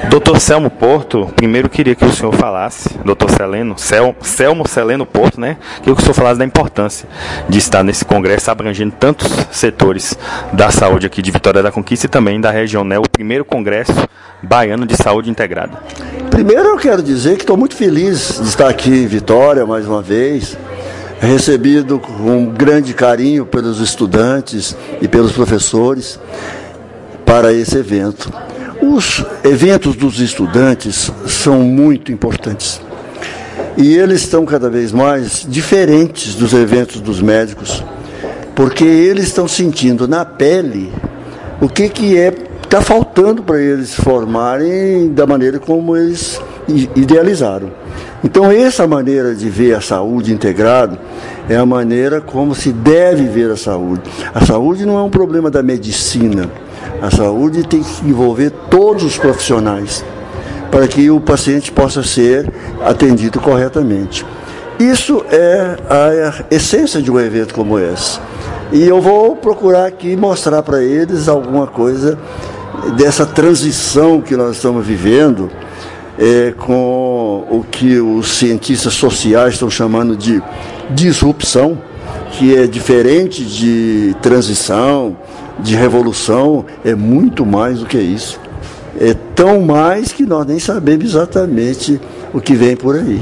Doutor Selmo Porto, primeiro queria que o senhor falasse, doutor Selmo Celeno Porto, né? Queria que o senhor falasse da importância de estar nesse congresso abrangendo tantos setores da saúde aqui de Vitória da Conquista e também da região, né? O primeiro congresso baiano de saúde integrada. Primeiro eu quero dizer que estou muito feliz de estar aqui em Vitória mais uma vez, recebido com grande carinho pelos estudantes e pelos professores para esse evento. Os eventos dos estudantes são muito importantes e eles estão cada vez mais diferentes dos eventos dos médicos, porque eles estão sentindo na pele o que está faltando para eles se formarem da maneira como eles idealizaram. Então essa maneira de ver a saúde integrada é a maneira como se deve ver a saúde. A saúde não é um problema da medicina. A saúde tem que envolver todos os profissionais para que o paciente possa ser atendido corretamente. Isso é a essência de um evento como esse. E eu vou procurar aqui mostrar para eles alguma coisa dessa transição que nós estamos vivendo com o que os cientistas sociais estão chamando de disrupção, que é diferente de transição, de revolução, é muito mais do que isso. É tão mais que nós nem sabemos exatamente o que vem por aí.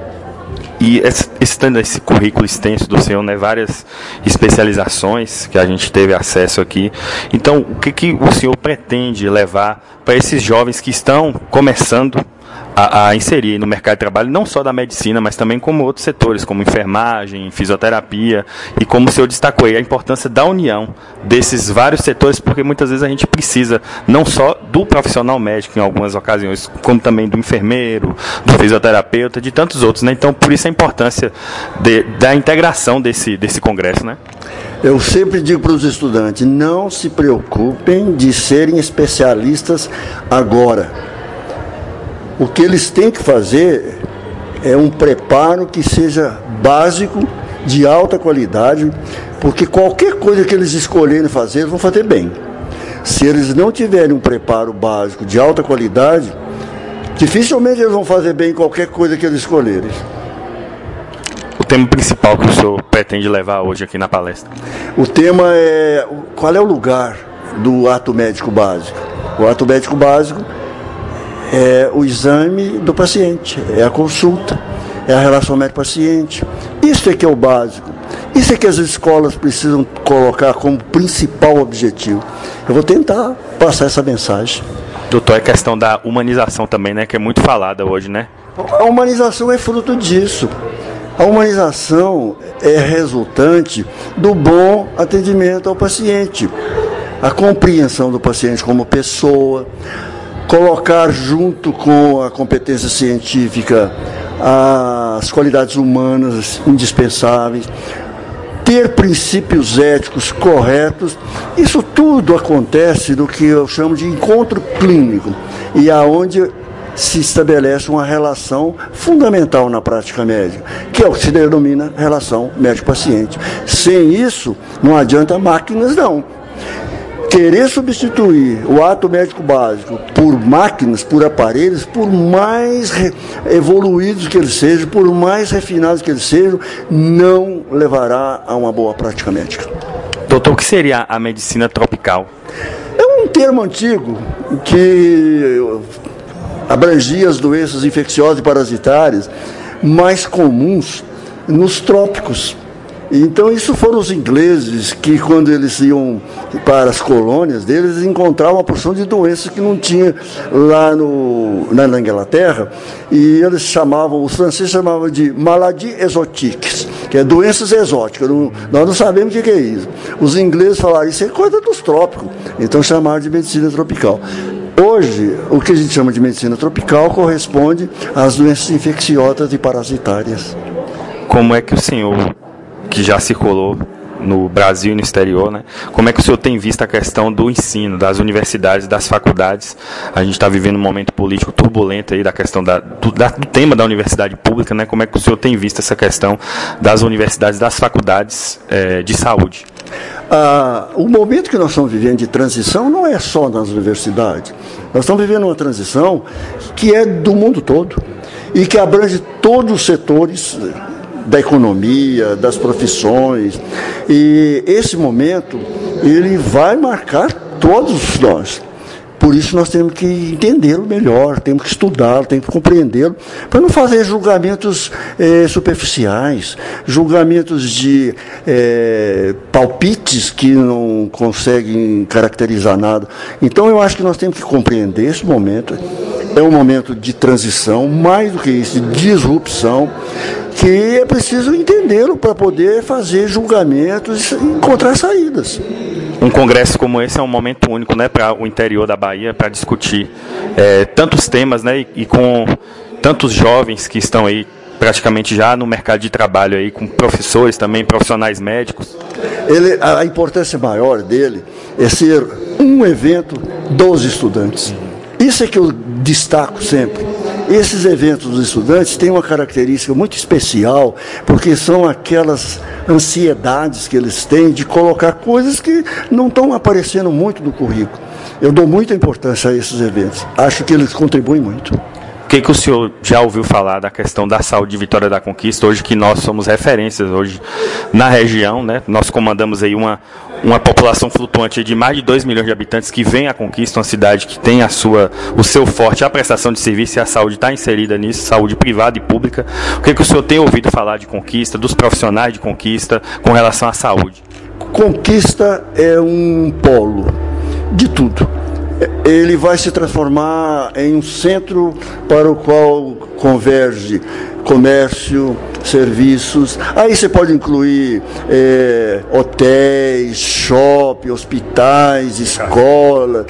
E esse currículo extenso do senhor, né, várias especializações que a gente teve acesso aqui. Então, o que o senhor pretende levar para esses jovens que estão começando a inserir no mercado de trabalho, não só da medicina, mas também como outros setores, como enfermagem, fisioterapia, e como o senhor destacou aí, a importância da união desses vários setores, porque muitas vezes a gente precisa não só do profissional médico em algumas ocasiões, como também do enfermeiro, do fisioterapeuta, de tantos outros, né? Então, por isso a importância da integração desse congresso, né? Eu sempre digo para os estudantes, não se preocupem de serem especialistas agora. O que eles têm que fazer é um preparo que seja básico, de alta qualidade, porque qualquer coisa que eles escolherem fazer, eles vão fazer bem. Se eles não tiverem um preparo básico de alta qualidade, dificilmente eles vão fazer bem qualquer coisa que eles escolherem. O tema principal que o senhor pretende levar hoje aqui na palestra? O tema é qual é o lugar do ato médico básico. O ato médico básico é o exame do paciente, é a consulta, é a relação médico-paciente. Isso é que é o básico. Isso é que as escolas precisam colocar como principal objetivo. Eu vou tentar passar essa mensagem. Doutor, é questão da humanização também, né, que é muito falada hoje, né? A humanização é fruto disso. A humanização é resultante do bom atendimento ao paciente. A compreensão do paciente como pessoa, colocar junto com a competência científica as qualidades humanas indispensáveis, ter princípios éticos corretos, isso tudo acontece no que eu chamo de encontro clínico, e aonde se estabelece uma relação fundamental na prática médica, que é o que se denomina relação médico-paciente. Sem isso, não adianta máquinas, não. Querer substituir o ato médico básico por máquinas, por aparelhos, por mais evoluídos que eles sejam, por mais refinados que eles sejam, não levará a uma boa prática médica. Doutor, o que seria a medicina tropical? É um termo antigo que abrangia as doenças infecciosas e parasitárias mais comuns nos trópicos. Então, isso foram os ingleses que, quando eles iam para as colônias deles, encontravam uma porção de doenças que não tinha lá na Inglaterra, e eles chamavam, os franceses chamavam de maladies exotiques, que é doenças exóticas. Nós não sabemos o que é isso. Os ingleses falaram, isso é coisa dos trópicos, então chamaram de medicina tropical. Hoje, o que a gente chama de medicina tropical corresponde às doenças infecciosas e parasitárias. Como é que o senhor, que já circulou no Brasil e no exterior, né? Como é que o senhor tem visto a questão do ensino, das universidades, das faculdades? A gente está vivendo um momento político turbulento aí da questão do tema da universidade pública, né? Como é que o senhor tem visto essa questão das universidades, das faculdades de saúde? O momento que nós estamos vivendo de transição não é só nas universidades. Nós estamos vivendo uma transição que é do mundo todo e que abrange todos os setores da economia, das profissões. E esse momento, ele vai marcar todos nós. Por isso nós temos que entendê-lo melhor, temos que estudá-lo, temos que compreendê-lo, para não fazer julgamentos superficiais, julgamentos de palpites que não conseguem caracterizar nada. Então eu acho que nós temos que compreender esse momento. É um momento de transição, mais do que isso, de disrupção, que é preciso entendê-lo para poder fazer julgamentos e encontrar saídas. Um congresso como esse é um momento único, né, para o interior da Bahia, para discutir tantos temas, né, e com tantos jovens que estão aí praticamente já no mercado de trabalho, aí, com professores também, profissionais médicos. A importância maior dele é ser um evento dos estudantes. Isso é que eu destaco sempre. Esses eventos dos estudantes têm uma característica muito especial, porque são aquelas ansiedades que eles têm de colocar coisas que não estão aparecendo muito no currículo. Eu dou muita importância a esses eventos. Acho que eles contribuem muito. O que o senhor já ouviu falar da questão da saúde de Vitória da Conquista, hoje que nós somos referências hoje na região, né? Nós comandamos aí uma população flutuante de mais de 2 milhões de habitantes que vem à Conquista, uma cidade que tem o seu forte, a prestação de serviço, e a saúde está inserida nisso, saúde privada e pública. O que o senhor tem ouvido falar de Conquista, dos profissionais de Conquista, com relação à saúde? Conquista é um polo de tudo. Ele vai se transformar em um centro para o qual converge comércio, serviços. Aí você pode incluir hotéis, shopping, hospitais, escola,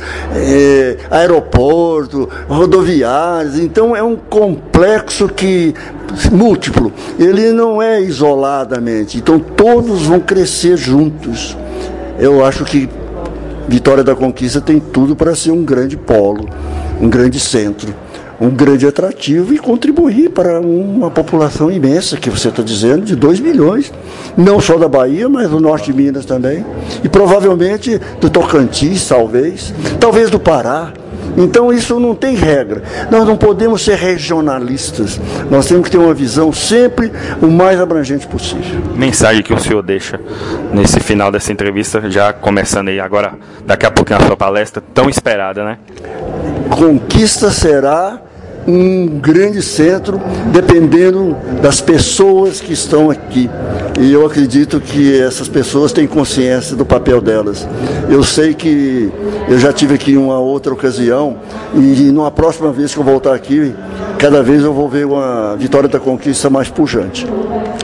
aeroporto, rodoviários. Então é um complexo múltiplo. Ele não é isoladamente. Então todos vão crescer juntos. Eu acho que Vitória da Conquista tem tudo para ser um grande polo, um grande centro, um grande atrativo e contribuir para uma população imensa, que você está dizendo, de 2 milhões, não só da Bahia, mas do norte de Minas também, e provavelmente do Tocantins, talvez do Pará. Então isso não tem regra. Nós não podemos ser regionalistas. Nós temos que ter uma visão sempre o mais abrangente possível. Mensagem que o senhor deixa nesse final dessa entrevista, já começando aí agora, daqui a pouquinho a sua palestra, tão esperada, né? Conquista será um grande centro, dependendo das pessoas que estão aqui. E eu acredito que essas pessoas têm consciência do papel delas. Eu sei que eu já tive aqui em uma outra ocasião, e numa próxima vez que eu voltar aqui, cada vez eu vou ver uma Vitória da Conquista mais pujante.